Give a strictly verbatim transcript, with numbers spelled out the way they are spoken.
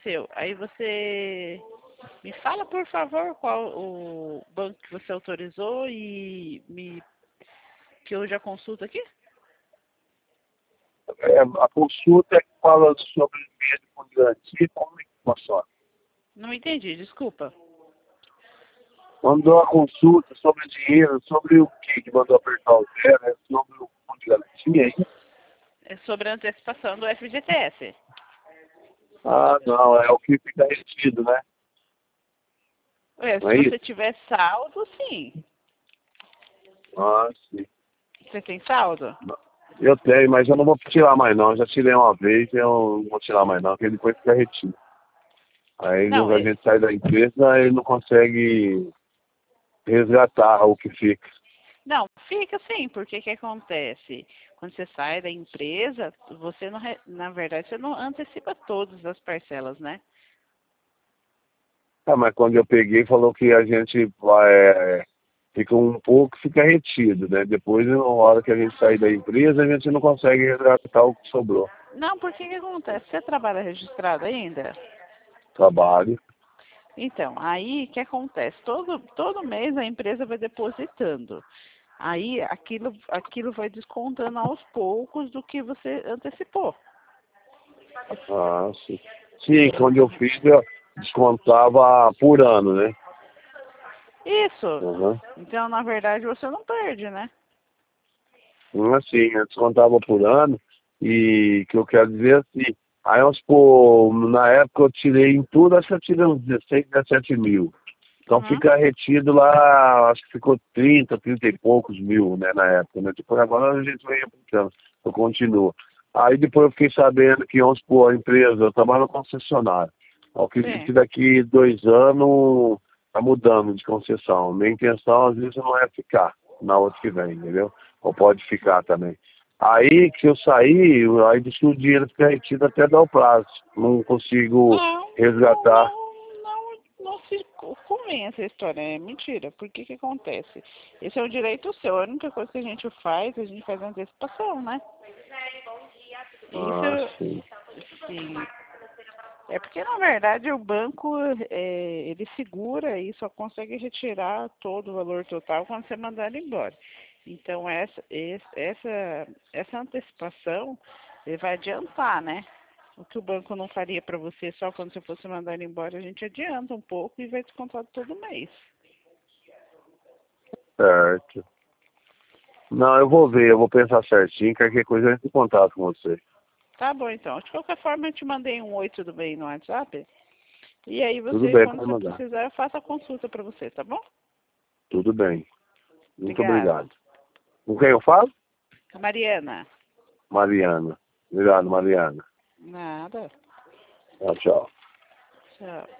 aconteceu? Aí você me fala, por favor, qual o banco que você autorizou e me que eu já consulto aqui? É, a consulta é que fala sobre medo com garantia, como é que funciona? Não entendi, desculpa. Mandou a consulta sobre dinheiro, sobre o que que mandou apertar o zero, é sobre o fundo de garantia, é isso? É sobre a antecipação do F G T S. Ah, não, é o que fica retido, né? Ué, Não se é você isso? tiver saldo, sim. Ah, sim. Você tem saldo? Eu tenho, mas eu não vou tirar mais não. Já tirei uma vez, eu não vou tirar mais não, porque depois fica retido. Aí Não, a é, gente sai da empresa e não consegue resgatar o que fica. não, fica sim, porque o que acontece? Quando você sai da empresa, você não, re- na verdade, você não antecipa todas as parcelas, né? Ah, mas quando eu peguei, falou que a gente vai, é, fica um pouco, fica retido, né? Depois, na hora que a gente sair da empresa, a gente não consegue resgatar o que sobrou. Não, porque o que acontece? Você trabalha registrado ainda? Trabalho. Então, aí o que acontece? Todo, todo mês a empresa vai depositando. Aí aquilo, aquilo vai descontando aos poucos do que você antecipou. Ah, sim. Sim, quando eu fiz, eu descontava por ano, né? Isso. Uhum. Então, na verdade, você não perde, né? Assim, eu descontava por ano e que eu quero dizer assim, aí vamos supor, na época eu tirei em tudo, acho que eu tirei uns dezesseis, dezessete mil. Então Uhum. fica retido lá, acho que ficou trinta, trinta e poucos mil, né, na época, né? Depois agora a gente vem aplicando, eu continuo. Aí depois eu fiquei sabendo que, vamos supor, a empresa, eu trabalho na concessionária. Eu acredito Sim. que daqui dois anos tá mudando de concessão. Minha intenção, às vezes, não é ficar na outra que vem, entendeu? Ou pode ficar também. Aí que eu saí, aí disse que o dinheiro fica retido até dar o prazo. Não consigo Não, não, resgatar. não, não, não se co- convença essa história, é mentira. Por que que acontece? Esse é um direito seu, a única coisa que a gente faz, a gente faz antecipação, né? Ah, Isso, sim. sim. É porque, na verdade, o banco, é, ele segura e só consegue retirar todo o valor total quando você mandar ele embora. Então, essa, esse- essa, essa antecipação, ele vai adiantar, né? O que o banco não faria para você só quando você fosse mandar ele embora, a gente adianta um pouco e vai descontar todo mês. Certo. Não, eu vou ver, eu vou pensar certinho, qualquer coisa eu entro em contato com você. Tá bom, então. De qualquer forma, eu te mandei um oi, tudo bem no WhatsApp. E aí Tudo você, bem, quando pode você mandar. precisar, eu faço a consulta para você, tá bom? Tudo bem. Muito Obrigada. obrigado. Com quem eu falo? Mariana. Mariana. Obrigado, Mariana. Nada. Tchau, tchau. Tchau.